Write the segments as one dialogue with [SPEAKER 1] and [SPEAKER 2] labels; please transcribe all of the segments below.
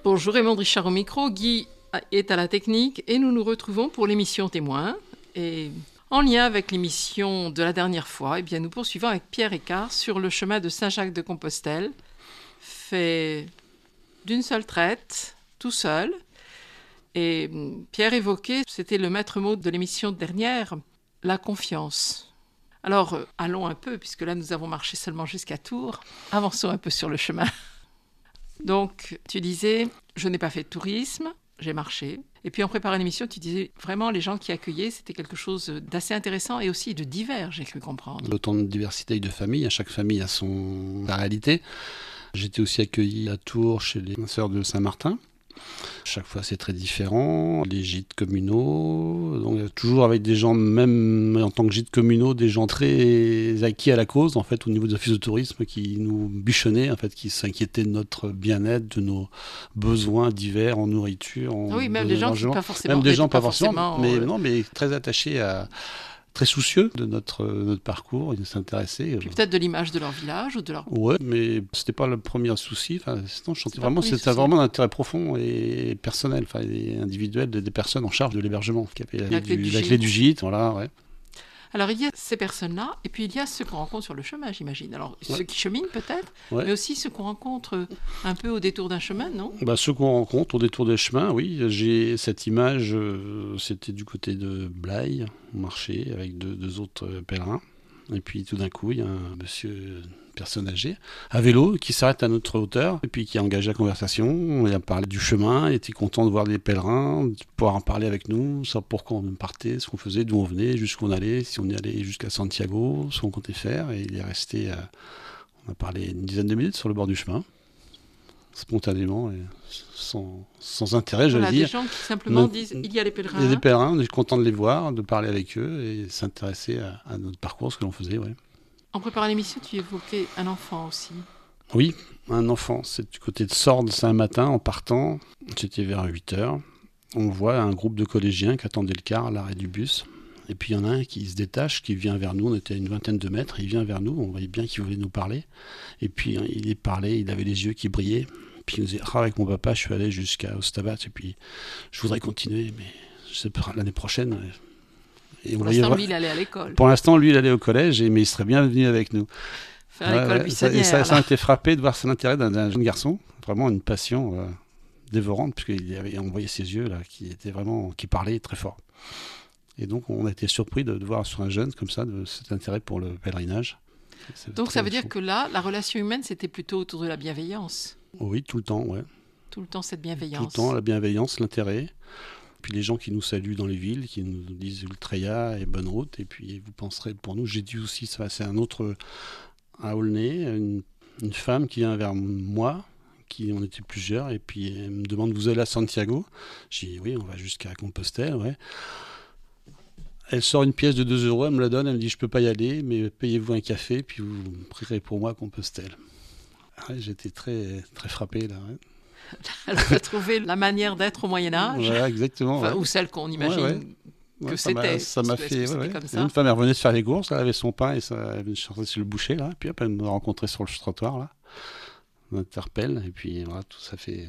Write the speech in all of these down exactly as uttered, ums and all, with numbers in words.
[SPEAKER 1] Bonjour, Raymond Richard au micro, Guy est à la technique et nous nous retrouvons pour l'émission Témoin. Et en lien avec l'émission de la dernière fois, eh bien, nous poursuivons avec Pierre Écart sur le chemin de Saint-Jacques-de-Compostelle, fait d'une seule traite, tout seul. Et Pierre évoquait, c'était le maître mot de l'émission dernière, la confiance. Alors, euh, allons un peu, puisque là, nous avons marché seulement jusqu'à Tours. Avançons un peu sur le chemin. Donc, tu disais, je n'ai pas fait de tourisme, j'ai marché. Et puis, en préparant l'émission, tu disais, vraiment, les gens qui accueillaient, c'était quelque chose d'assez intéressant et aussi de divers, j'ai cru comprendre.
[SPEAKER 2] Autant de diversité de familles, à chaque famille a son sa réalité. J'étais aussi accueilli à Tours chez les sœurs de Saint-Martin. Chaque fois, c'est très différent. Les gîtes communaux, donc toujours avec des gens, même en tant que gîtes communaux, des gens très acquis à la cause, en fait, au niveau des offices de tourisme, qui nous bûchonnaient, en fait, qui s'inquiétaient de notre bien-être, de nos besoins divers en nourriture. En
[SPEAKER 1] oui, même des gens qui pas forcément,
[SPEAKER 2] même des gens pas,
[SPEAKER 1] pas
[SPEAKER 2] forcément,
[SPEAKER 1] forcément
[SPEAKER 2] mais
[SPEAKER 1] euh...
[SPEAKER 2] non, mais très attachés à. Très soucieux de notre, notre parcours, ils s'intéressaient.
[SPEAKER 1] Puis peut-être de l'image de leur village ou de leur...
[SPEAKER 2] Ouais, mais c'était pas le premier souci. Enfin, sinon, je sentais vraiment, c'était
[SPEAKER 1] souci.
[SPEAKER 2] vraiment un intérêt profond et personnel, enfin, et individuel des personnes en charge de l'hébergement, qui avaient la, la, clé, du, du, la clé du gîte, voilà, ouais.
[SPEAKER 1] Alors, il y a ces personnes-là, et puis il y a ceux qu'on rencontre sur le chemin, j'imagine. Alors, ouais. Ceux qui cheminent peut-être, ouais. Mais aussi ceux qu'on rencontre un peu au détour d'un chemin, non ?
[SPEAKER 2] Bah, ceux qu'on rencontre au détour des chemins, oui. J'ai cette image, euh, c'était du côté de Blaye, on marchait avec deux, deux autres pèlerins. Et puis tout d'un coup, il y a un monsieur, une personne âgée, à vélo, qui s'arrête à notre hauteur, et puis qui a engagé la conversation. On a parlé du chemin, il était content de voir les pèlerins, de pouvoir en parler avec nous, savoir pourquoi on partait, ce qu'on faisait, d'où on venait, jusqu'où on allait, si on y allait jusqu'à Santiago, ce qu'on comptait faire. Et il est resté, euh, on a parlé une dizaine de minutes sur le bord du chemin, spontanément, et sans, sans intérêt,
[SPEAKER 1] voilà,
[SPEAKER 2] j'allais dire.
[SPEAKER 1] Des gens qui simplement Notre, disent, il y a les pèlerins.
[SPEAKER 2] Il y a des pèlerins, on est content de les voir, de parler avec eux et s'intéresser à, à notre parcours, ce que l'on faisait, ouais.
[SPEAKER 1] En préparant l'émission, tu évoquais un enfant aussi.
[SPEAKER 2] Oui, un enfant. C'est du côté de Sordes, c'est un matin, en partant, c'était vers huit heures. On voit un groupe de collégiens qui attendaient le car à l'arrêt du bus. Et puis il y en a un qui se détache, qui vient vers nous, on était à une vingtaine de mètres, il vient vers nous, on voyait bien qu'il voulait nous parler. Et puis il est parlé, il avait les yeux qui brillaient. Puis il nous disait, ah, avec mon papa, je suis allé jusqu'à Ostabat, et puis je voudrais continuer, mais je sais pas, l'année prochaine...
[SPEAKER 1] Et pour l'instant, lui, il allait à l'école.
[SPEAKER 2] Pour l'instant, lui, il allait au collège, et, mais il serait bien venu avec nous.
[SPEAKER 1] Faire ouais, l'école
[SPEAKER 2] ouais,
[SPEAKER 1] buissonnière.
[SPEAKER 2] Et ça, ça a été frappé de voir l'intérêt d'un, d'un jeune garçon, vraiment une passion euh, dévorante, puisqu'il avait, on voyait ses yeux, là, qui étaient vraiment, qui parlaient très fort. Et donc, on a été surpris de, de voir sur un jeune, comme ça, de cet intérêt pour le pèlerinage.
[SPEAKER 1] C'est donc, ça veut dire que là, la relation humaine, c'était plutôt autour de la bienveillance.
[SPEAKER 2] Oui, tout le temps, ouais.
[SPEAKER 1] Tout le temps, cette bienveillance.
[SPEAKER 2] Tout le temps, la bienveillance, l'intérêt. Puis les gens qui nous saluent dans les villes, qui nous disent Ultreya et bonne route, et puis vous penserez pour nous, j'ai dit aussi, ça, c'est un autre à Aulnay, une, une femme qui vient vers moi, qui on était plusieurs, et puis elle me demande, vous allez à Santiago ? J'ai dit oui, on va jusqu'à Compostelle, ouais. Elle sort une pièce de deux euros, elle me la donne, elle me dit je peux pas y aller, mais payez-vous un café, puis vous prierez pour moi à Compostelle. Ouais, j'étais très, très frappé là, ouais.
[SPEAKER 1] Elle a trouvé la manière d'être au Moyen-Âge.
[SPEAKER 2] Voilà, exactement.
[SPEAKER 1] Enfin,
[SPEAKER 2] ouais.
[SPEAKER 1] ou celle qu'on imagine
[SPEAKER 2] ouais, ouais.
[SPEAKER 1] que
[SPEAKER 2] ouais,
[SPEAKER 1] c'était.
[SPEAKER 2] Ça m'a fait.
[SPEAKER 1] Que
[SPEAKER 2] ouais, ouais.
[SPEAKER 1] comme ça.
[SPEAKER 2] Une femme, elle revenait de faire les courses, elle avait son pain et ça, elle venait chercher sur le boucher, là. Puis hop, elle me rencontrait sur le trottoir, là. On m'interpelle, et puis voilà, tout ça fait.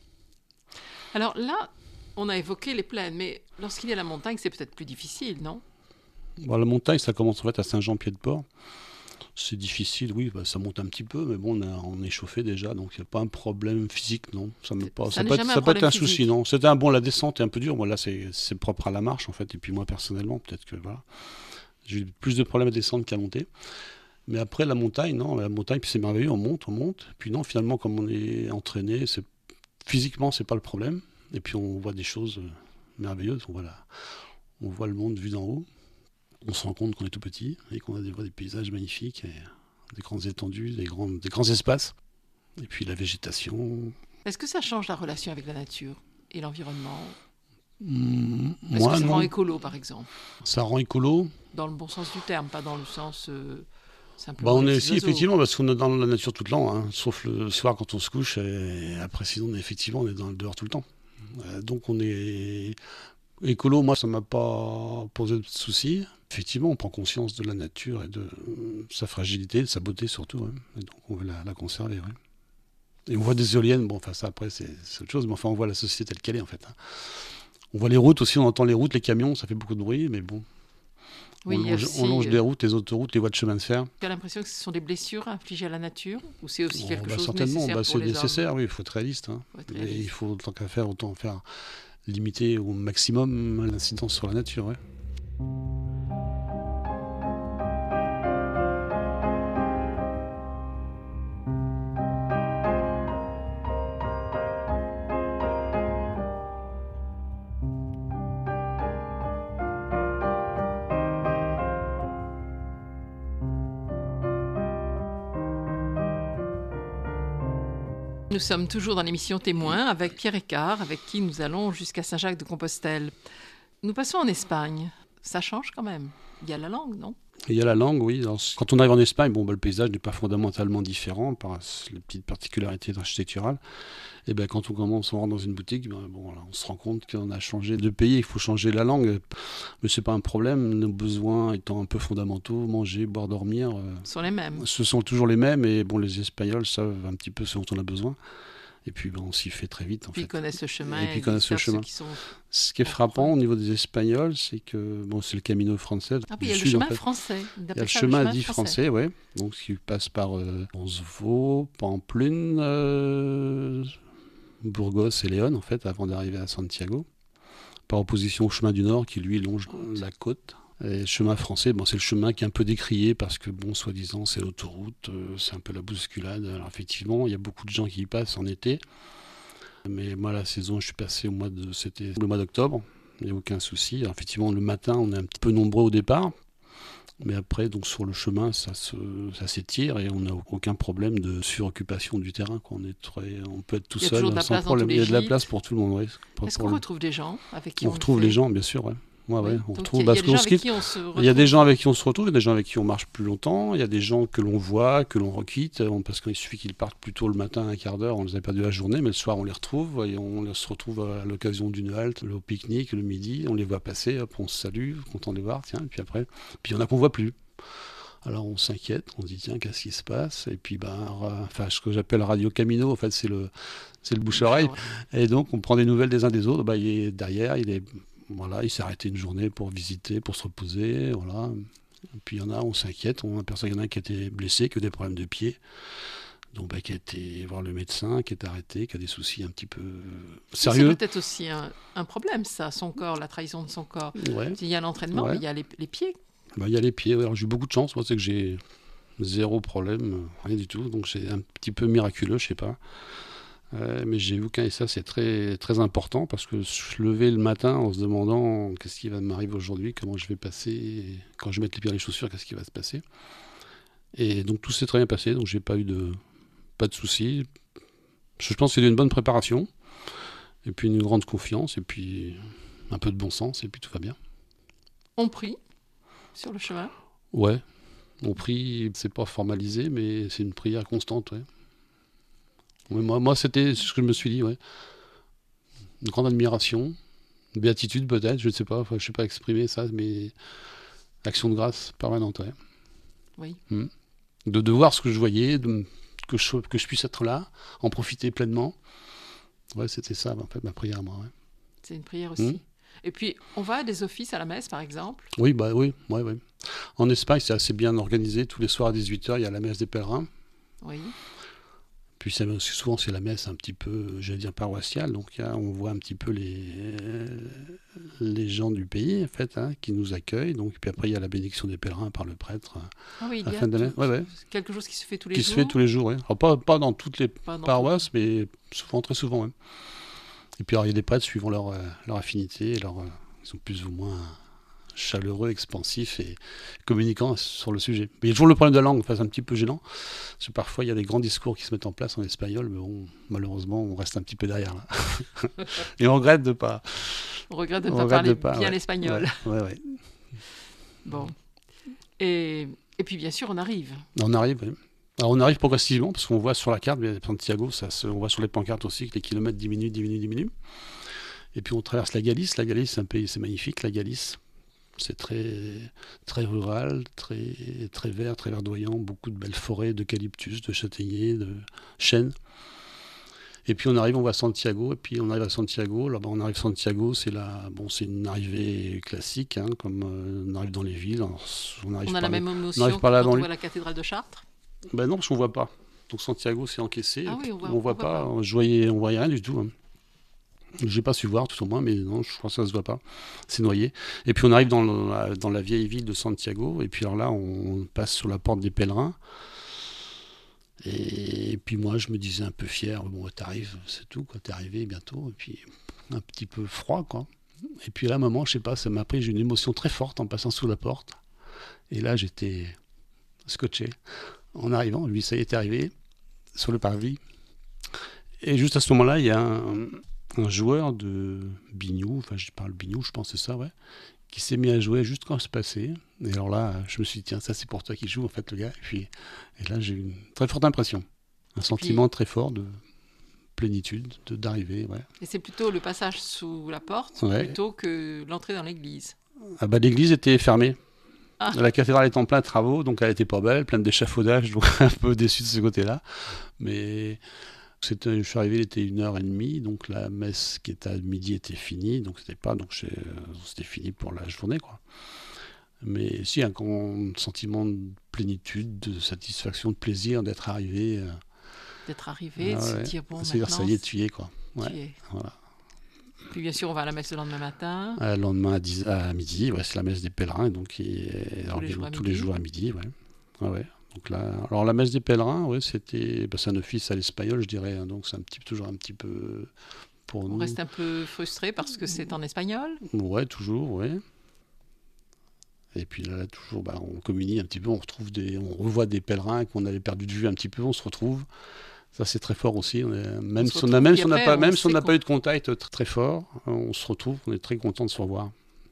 [SPEAKER 1] Alors là, on a évoqué les plaines, mais lorsqu'il y a la montagne, c'est peut-être plus difficile, non ?
[SPEAKER 2] Bon, la montagne, ça commence en fait à Saint-Jean-Pied-de-Port. C'est difficile, oui, bah, ça monte un petit peu, mais bon, on, a, on est chauffé déjà, donc il n'y a pas un problème physique, non. Ça ne pas, ça peut être, ça peut être un physique. Souci, non. C'était un bon, la descente est un peu dure. Moi, là, c'est, c'est propre à la marche, en fait, et puis moi, personnellement, peut-être que voilà, j'ai eu plus de problèmes à descendre qu'à monter. Mais après, la montagne, non, la montagne, puis c'est merveilleux, on monte, on monte. Puis non, finalement, comme on est entraîné, c'est, physiquement, c'est pas le problème. Et puis on voit des choses merveilleuses. On voit, la, on voit le monde vu d'en haut. On se rend compte qu'on est tout petit et qu'on a des, des paysages magnifiques, et des grandes étendues, des grands, des grands espaces. Et puis la végétation.
[SPEAKER 1] Est-ce que ça change la relation avec la nature et l'environnement ?
[SPEAKER 2] mmh,
[SPEAKER 1] Est-ce
[SPEAKER 2] moi,
[SPEAKER 1] que ça
[SPEAKER 2] non.
[SPEAKER 1] rend écolo, par exemple ?
[SPEAKER 2] Ça rend écolo ?
[SPEAKER 1] Dans le bon sens du terme, pas dans le sens euh, simplement.
[SPEAKER 2] Bah, on est aussi, oiseaux. Effectivement, parce qu'on est dans la nature tout le temps, hein, sauf le soir quand on se couche. Et après, sinon, on est, effectivement, on est dans le dehors tout le temps. Euh, donc on est. Écolo, moi, ça ne m'a pas posé de soucis. Effectivement, on prend conscience de la nature et de sa fragilité, de sa beauté surtout. Ouais. Et donc, on veut la, la conserver. Ouais. Et on voit des éoliennes, bon, enfin ça après c'est, c'est autre chose, mais enfin on voit la société telle qu'elle est en fait. Hein. On voit les routes aussi, on entend les routes, les camions, ça fait beaucoup de bruit, mais bon. Oui, on longe, aussi, on longe euh... les routes, les autoroutes, les voies de chemin de fer.
[SPEAKER 1] Tu as l'impression que ce sont des blessures infligées à la nature ou c'est aussi quelque
[SPEAKER 2] oh, bah,
[SPEAKER 1] chose
[SPEAKER 2] certainement,
[SPEAKER 1] nécessaire
[SPEAKER 2] bah,
[SPEAKER 1] pour
[SPEAKER 2] c'est
[SPEAKER 1] les
[SPEAKER 2] nécessaire,
[SPEAKER 1] hommes.
[SPEAKER 2] Oui, il faut être réaliste. Hein.
[SPEAKER 1] Faut être
[SPEAKER 2] Mais
[SPEAKER 1] réaliste.
[SPEAKER 2] il faut, tant qu'à faire, autant faire limiter au maximum l'incidence sur la nature. Ouais.
[SPEAKER 1] Nous sommes toujours dans l'émission Témoins avec Pierre Eckart, avec qui nous allons jusqu'à Saint-Jacques-de-Compostelle. Nous passons en Espagne. Ça change quand même. Il y a la langue, non ?
[SPEAKER 2] Il y a la langue, oui. Alors, quand on arrive en Espagne, bon, bah, le paysage n'est pas fondamentalement différent par les petites particularités architecturales. Et ben, quand on commence, on rentre dans une boutique, ben, bon, là, on se rend compte qu'on a changé de pays, il faut changer la langue. Mais ce n'est pas un problème. Nos besoins étant un peu fondamentaux, manger, boire, dormir, euh,
[SPEAKER 1] sont les mêmes.
[SPEAKER 2] Ce sont toujours les mêmes. Et bon, les Espagnols savent un petit peu ce dont on a besoin. Et puis ben, on s'y fait très vite. En
[SPEAKER 1] puis
[SPEAKER 2] fait.
[SPEAKER 1] ils connaissent le chemin.
[SPEAKER 2] Et puis ils connaissent le chemin.
[SPEAKER 1] Qui sont...
[SPEAKER 2] Ce qui est frappant au niveau des Espagnols, c'est que bon, c'est le Camino français.
[SPEAKER 1] Ah, puis il y a le chemin en fait. français.
[SPEAKER 2] Il y a le chemin, le chemin dit français, oui. Donc qui passe par euh, Roncevaux, Pamplune, euh, Burgos et Léon, en fait, avant d'arriver à Santiago. Par opposition au chemin du Nord, qui lui longe côte. la côte. Et le chemin français, bon, c'est le chemin qui est un peu décrié parce que, bon, soi-disant, c'est l'autoroute, euh, c'est un peu la bousculade. Alors, effectivement, il y a beaucoup de gens qui y passent en été. Mais moi, la saison, je suis passé au mois de, c'était le mois d'octobre. Il n'y a aucun souci. Alors, effectivement, le matin, on est un petit peu nombreux au départ. Mais après, donc, sur le chemin, ça, se, ça s'étire et on n'a aucun problème de suroccupation du terrain. Quoi. On, est très, on peut être tout seul sans problème. Il y a de la place pour tout le monde. Oui.
[SPEAKER 1] Est-ce qu'on retrouve des gens avec qui
[SPEAKER 2] on, on retrouve
[SPEAKER 1] fait...
[SPEAKER 2] les gens, bien sûr. Ouais. Ouais, oui. ouais, on retrouve,
[SPEAKER 1] il y a, il y a des gens avec qui on se retrouve.
[SPEAKER 2] Il y a des gens avec qui on se retrouve, il y a des gens avec qui on marche plus longtemps, il y a des gens que l'on voit, que l'on requitte, parce qu'il suffit qu'ils partent plus tôt le matin, un quart d'heure, on les a perdus la journée, mais le soir on les retrouve, et on se retrouve à l'occasion d'une halte, au pique-nique, le midi, on les voit passer, hop, on se salue, content de les voir, tiens, et puis après, puis il y en a qu'on voit plus. Alors on s'inquiète, on se dit tiens, qu'est-ce qui se passe ? Et puis ben, enfin, ce que j'appelle Radio Camino, en fait, c'est le, c'est le bouche-oreille, et donc on prend des nouvelles des uns des autres, ben, il est derrière, il est... Voilà, il s'est arrêté une journée pour visiter, pour se reposer, voilà. Et puis il y en a, on s'inquiète, on aperçoit qu'il y en a qui a été blessé, qui a des problèmes de pied, donc bah, qui a été voir le médecin, qui est arrêté, qui a des soucis un petit peu sérieux.
[SPEAKER 1] C'est peut-être aussi un, un problème, ça, son corps, la trahison de son corps. Ouais. Il y a l'entraînement, ouais. mais il y a les, les pieds.
[SPEAKER 2] Bah, il y a les pieds, ouais. Alors j'ai eu beaucoup de chance, moi c'est que j'ai zéro problème, rien du tout, donc c'est un petit peu miraculeux, je sais pas. Euh, mais j'ai vu qu'un et ça c'est très, très important parce que je levais le matin en se demandant qu'est-ce qui va m'arriver aujourd'hui, comment je vais passer, quand je vais mettre les pieds dans les chaussures, qu'est-ce qui va se passer. Et donc tout s'est très bien passé, donc j'ai pas eu de, pas de soucis. Je pense que c'est une bonne préparation, et puis une grande confiance, et puis un peu de bon sens, et puis tout va bien.
[SPEAKER 1] On prie sur le chemin ?
[SPEAKER 2] Ouais, on prie, c'est pas formalisé, mais c'est une prière constante, ouais. Oui, moi, moi, c'était ce que je me suis dit, ouais. Une grande admiration, une béatitude peut-être, je ne sais pas, enfin, je ne sais pas exprimer ça, mais action de grâce permanente, ouais.
[SPEAKER 1] Oui.
[SPEAKER 2] Mmh. De, de voir ce que je voyais, de, que, je, que je puisse être là, en profiter pleinement. Ouais, c'était ça, en fait, ma prière, moi. Ouais.
[SPEAKER 1] C'est une prière aussi. Mmh. Et puis, on va à des offices à la messe, par exemple ?
[SPEAKER 2] Oui, bah oui, ouais, ouais. En Espagne, c'est assez bien organisé. Tous les soirs à dix-huit heures, il y a la messe des pèlerins.
[SPEAKER 1] Oui.
[SPEAKER 2] Puis c'est, souvent c'est la messe un petit peu, j'allais dire paroissiale, donc là, on voit un petit peu les, les gens du pays en fait, hein, qui nous accueillent. Donc puis après il y a la bénédiction des pèlerins par le prêtre.
[SPEAKER 1] Ah oui,
[SPEAKER 2] à la fin de l'année. Ouais, ouais.
[SPEAKER 1] Quelque chose qui se fait tous les
[SPEAKER 2] qui
[SPEAKER 1] jours.
[SPEAKER 2] Qui se fait tous les jours, oui. Alors pas, pas dans toutes les dans paroisses, tout. mais souvent, très souvent. Ouais. Et puis alors il y a des prêtres suivant leur, leur affinité, leur, ils sont plus ou moins chaleureux, expansif et communicant sur le sujet. Mais il y a toujours le problème de la langue, enfin, c'est un petit peu gênant, parce que parfois il y a des grands discours qui se mettent en place en espagnol, mais bon, malheureusement on reste un petit peu derrière là. Et on regrette de pas.
[SPEAKER 1] On regrette de ne pas parler de pas, bien
[SPEAKER 2] ouais.
[SPEAKER 1] l'espagnol.
[SPEAKER 2] Ouais, ouais, ouais.
[SPEAKER 1] Bon. Et, et puis bien sûr on arrive.
[SPEAKER 2] On arrive, oui. Alors on arrive progressivement, parce qu'on voit sur la carte, Santiago, ça se, on voit sur les pancartes aussi que les kilomètres diminuent, diminuent, diminuent. Et puis on traverse la Galice. La Galice, c'est un pays, c'est magnifique, la Galice. C'est très, très rural, très, très vert, très verdoyant, beaucoup de belles forêts, d'eucalyptus, de châtaigniers, de chênes. Et puis on arrive, on va à Santiago, et puis on arrive à Santiago. Là-bas, on arrive à Santiago, c'est la, bon, c'est une arrivée classique, hein, comme euh, on arrive dans les villes. Alors,
[SPEAKER 1] on, on a la
[SPEAKER 2] les,
[SPEAKER 1] même émotion que quand on voit la cathédrale de Chartres.
[SPEAKER 2] Ben non, parce qu'on voit pas. Donc Santiago, c'est encaissé.
[SPEAKER 1] Ah oui, on voit,
[SPEAKER 2] on voit, on voit pas. pas. Je voyais, on voyait rien du tout. Hein. J'ai pas su voir tout au moins, mais non, je crois que ça se voit pas. C'est noyé. Et puis on arrive dans la, dans la vieille ville de Santiago, et puis alors là, on passe sur la porte des pèlerins. Et puis moi, je me disais un peu fier, bon, t'arrives, c'est tout, quoi, t'es arrivé bientôt, et puis un petit peu froid, quoi. Et puis là, à un moment, je sais pas, ça m'a pris, j'ai une émotion très forte en passant sous la porte. Et là, j'étais scotché. En arrivant, lui, ça y est, est arrivé sur le parvis. Et juste à ce moment-là, il y a un, un joueur de biniou, enfin, je parle biniou, je pense que c'est ça, ouais, qui s'est mis à jouer juste quand c'est passé. Et alors là, je me suis dit, tiens, ça c'est pour toi qui joue, en fait, le gars. Et, puis, et là, j'ai eu une très forte impression. Un sentiment puis, très fort de plénitude, de, d'arrivée, ouais.
[SPEAKER 1] Et c'est plutôt le passage sous la porte,
[SPEAKER 2] ouais.
[SPEAKER 1] plutôt que l'entrée dans l'église.
[SPEAKER 2] Ah bah, l'église était fermée.
[SPEAKER 1] Ah.
[SPEAKER 2] La cathédrale est en plein travaux, donc elle était pas belle, pleine d'échafaudages, donc un peu déçu de ce côté-là. Mais c'était, je suis arrivé, il était une heure et demie, donc la messe qui était à midi était finie, donc c'était pas, donc c'était fini pour la journée, quoi. Mais si, un grand sentiment de plénitude, de satisfaction, de plaisir d'être arrivé. Euh...
[SPEAKER 1] D'être arrivé,
[SPEAKER 2] ah,
[SPEAKER 1] de
[SPEAKER 2] ouais.
[SPEAKER 1] se dire bon,
[SPEAKER 2] c'est
[SPEAKER 1] maintenant.
[SPEAKER 2] Ça y est, tu y es, quoi. Ouais.
[SPEAKER 1] Tu y es.
[SPEAKER 2] Voilà.
[SPEAKER 1] Puis bien sûr, on va à la messe le lendemain matin.
[SPEAKER 2] Euh, le lendemain à, dix, à midi, ouais, c'est la messe des pèlerins, donc il,
[SPEAKER 1] tous,
[SPEAKER 2] alors,
[SPEAKER 1] les, jours
[SPEAKER 2] tous les jours à midi. Ouais. Ouais, ouais. Donc là, alors la messe des pèlerins, ouais, c'était, bah, c'est un office à l'espagnol, je dirais, hein, donc c'est un petit, toujours un petit peu pour
[SPEAKER 1] on
[SPEAKER 2] nous.
[SPEAKER 1] On reste un peu frustré parce que c'est en espagnol.
[SPEAKER 2] Ouais, toujours, ouais. Et puis là, toujours, bah, on communie un petit peu, on retrouve des, on revoit des pèlerins qu'on avait perdu de vue un petit peu, on se retrouve. Ça, c'est très fort aussi. On est, même, on si on a, même si on n'a pas, même si on n'a pas eu de contact très, très fort, on se retrouve, on est très content de se revoir.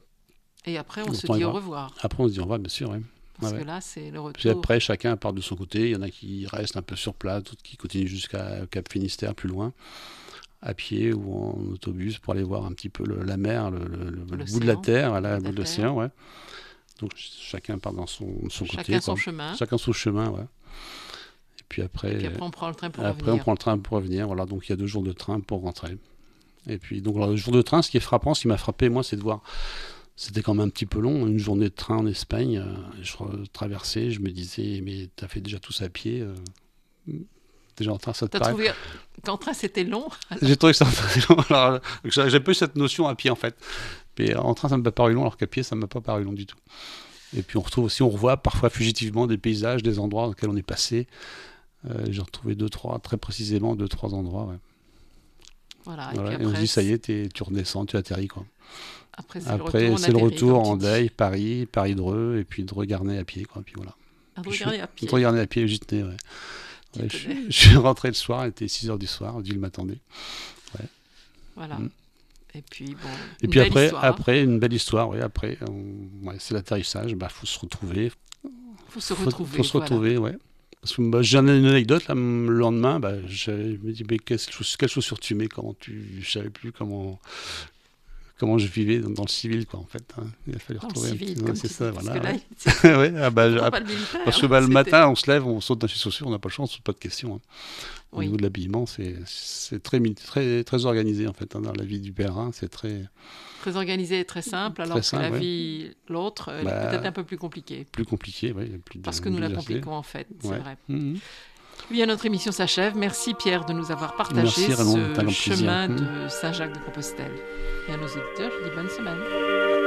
[SPEAKER 1] Et après, on, on se dit au revoir.
[SPEAKER 2] Après, on se dit au revoir, bien sûr. Ouais.
[SPEAKER 1] Parce
[SPEAKER 2] ouais,
[SPEAKER 1] que là, c'est le retour.
[SPEAKER 2] Puis après, chacun part de son côté. Il y en a qui restent un peu sur place, d'autres qui continuent jusqu'à Cap Finistère, plus loin, à pied ou en autobus pour aller voir un petit peu le, la mer, le, le, le bout de la terre, voilà, le bout de l'océan. Ouais. Donc, chacun part dans son, son
[SPEAKER 1] chacun
[SPEAKER 2] côté.
[SPEAKER 1] Chacun son
[SPEAKER 2] quoi.
[SPEAKER 1] chemin.
[SPEAKER 2] Chacun son chemin, ouais. Puis après,
[SPEAKER 1] et puis après, on prend le train pour
[SPEAKER 2] après,
[SPEAKER 1] revenir.
[SPEAKER 2] on prend le train pour revenir. Voilà, donc il y a deux jours de train pour rentrer. Et puis, donc, alors, le jour de train, ce qui est frappant, ce qui m'a frappé, moi, c'est de voir. C'était quand même un petit peu long, une journée de train en Espagne. Euh, je traversais, je me disais, mais t'as fait déjà tout ça à pied. Euh, déjà en train, ça te
[SPEAKER 1] T'as
[SPEAKER 2] paraît.
[SPEAKER 1] trouvé qu'en train, c'était long?
[SPEAKER 2] J'ai trouvé que ça très long. Alors, j'ai pas eu cette notion à pied, en fait. Mais en train, ça m'a paru long, alors qu'à pied, ça m'a pas paru long du tout. Et puis, on retrouve aussi, on revoit parfois fugitivement des paysages, des endroits dans lesquels on est passé. Euh, j'ai retrouvé deux, trois, très précisément deux, trois endroits. Ouais.
[SPEAKER 1] Voilà, et,
[SPEAKER 2] voilà.
[SPEAKER 1] puis après,
[SPEAKER 2] et on se dit, ça y est, tu redescends, tu atterris. Quoi.
[SPEAKER 1] Après, c'est
[SPEAKER 2] après,
[SPEAKER 1] le retour,
[SPEAKER 2] c'est le retour en Deuil, Paris, Paris-Dreux, et puis Dreux-Garnay à pied. Quoi, puis voilà.
[SPEAKER 1] Ah, Dreux-Garnay à pied.
[SPEAKER 2] Dreux-Garnay à pied, j'y tenais, ouais. ouais je, je suis rentré le soir, il était six heures du soir, Dieu m'attendait. Ouais.
[SPEAKER 1] Voilà. Mm. Et puis, bon,
[SPEAKER 2] et puis après, après, une belle histoire, oui, après, on, ouais, c'est l'atterrissage, il bah, faut se retrouver.
[SPEAKER 1] Il faut se retrouver.
[SPEAKER 2] Il faut se retrouver, voilà. ouais. Parce que bah, j'ai une anecdote, là, le lendemain, bah, je me dis, mais quelle, quelle chaussure tu mets, comment tu, je savais plus comment, comment je vivais dans, dans le civil, quoi, en fait. Hein. Il a fallu
[SPEAKER 1] dans
[SPEAKER 2] retrouver.
[SPEAKER 1] Le civil,
[SPEAKER 2] ouais, c'est ça,
[SPEAKER 1] parce
[SPEAKER 2] voilà.
[SPEAKER 1] Que là,
[SPEAKER 2] ouais. ouais, ah, bah,
[SPEAKER 1] ah,
[SPEAKER 2] ah, parce que bah, le matin, on se lève, on saute dans ses chaussures, on n'a pas le choix, on ne se pose pas de questions. Hein. Au oui. niveau de l'habillement, c'est, c'est très, très, très organisé, en fait, hein, dans la vie du pèlerin, c'est très...
[SPEAKER 1] Très organisé et très simple, alors très simple, que la ouais. vie, l'autre, elle bah, est peut-être un peu plus compliquée.
[SPEAKER 2] Plus compliquée, oui. Plus
[SPEAKER 1] Parce que nous la compliquons, en fait, c'est
[SPEAKER 2] ouais.
[SPEAKER 1] vrai.
[SPEAKER 2] Mm-hmm.
[SPEAKER 1] Bien, notre émission s'achève. Merci, Pierre, de nous avoir partagé
[SPEAKER 2] Merci, Raymond,
[SPEAKER 1] ce chemin
[SPEAKER 2] plaisir.
[SPEAKER 1] de Saint-Jacques-de-Compostelle. Et à nos auditeurs, je dis bonne semaine.